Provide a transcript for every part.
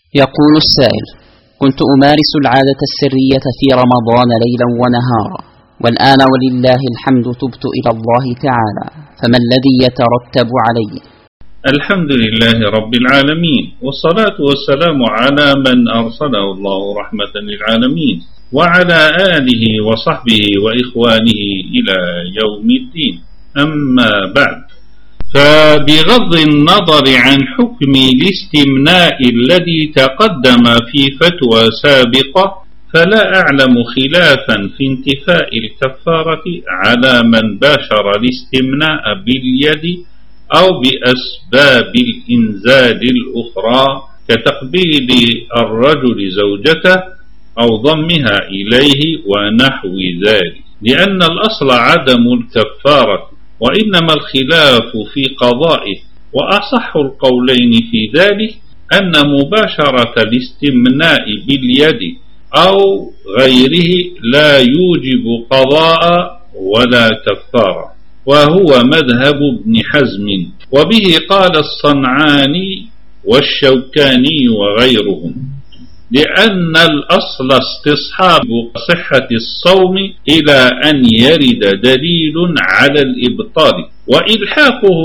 يقول السائل: كنت أمارس العادة السرية في رمضان ليلا ونهارا، والآن ولله الحمد تبت إلى الله تعالى، فما الذي يترتب علي؟ الحمد لله رب العالمين، والصلاة والسلام على من أرسله الله رحمة للعالمين، وعلى آله وصحبه وإخوانه إلى يوم الدين. أما بعد، فبغض النظر عن حكم الاستمناء الذي تقدم في فتوى سابقة، فلا أعلم خلافا في انتفاء الكفارة على من باشر الاستمناء باليد أو بأسباب الإنزال الأخرى كتقبيل الرجل زوجته أو ضمها إليه ونحو ذلك، لأن الأصل عدم الكفارة، وإنما الخلاف في قضائه. وأصح القولين في ذلك أن مباشرة الاستمناء باليد أو غيره لا يوجب قضاء ولا كفارة، وهو مذهب ابن حزم، وبه قال الصنعاني والشوكاني وغيرهم، لأن الأصل استصحاب صحة الصوم إلى أن يرد دليل على الإبطال، وإلحاقه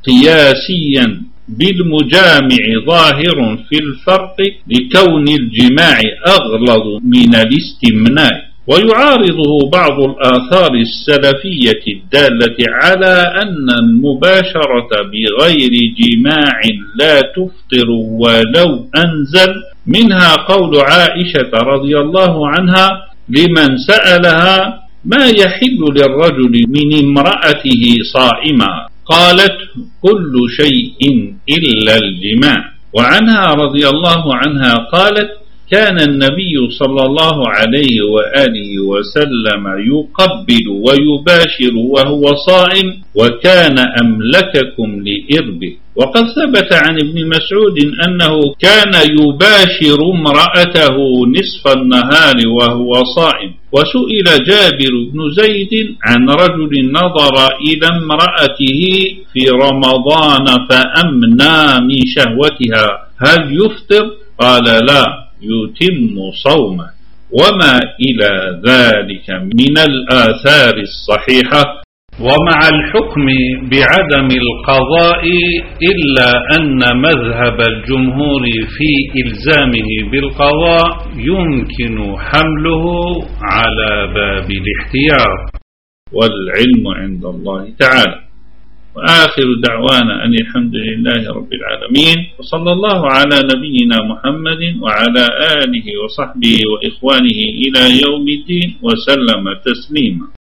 قياسيا بالمجامع ظاهر في الفرق لكون الجماع أغلظ من الاستمناء. ويعارضه بعض الآثار السلفية الدالة على أن المباشرة بغير جماع لا تفطر ولو أنزل، منها قول عائشة رضي الله عنها لمن سألها: ما يحل للرجل من امرأته صائما؟ قالت: كل شيء إلا الجماع. وعنها رضي الله عنها قالت: كان النبي صلى الله عليه وآله وسلم يقبل ويباشر وهو صائم، وكان أملككم لإربه. وقد ثبت عن ابن مسعود أنه كان يباشر امرأته نصف النهار وهو صائم. وسئل جابر بن زيد عن رجل نظر إلى امرأته في رمضان فأمنى من شهوتها، هل يفطر؟ قال: لا، يتم صومه. وما إلى ذلك من الآثار الصحيحة. ومع الحكم بعدم القضاء، إلا أن مذهب الجمهور في إلزامه بالقضاء يمكن حمله على باب الاحتياط، والعلم عند الله تعالى. وآخر دعوانا أن الحمد لله رب العالمين، وصلى الله على نبينا محمد وعلى آله وصحبه وإخوانه إلى يوم الدين، وسلم تسليما.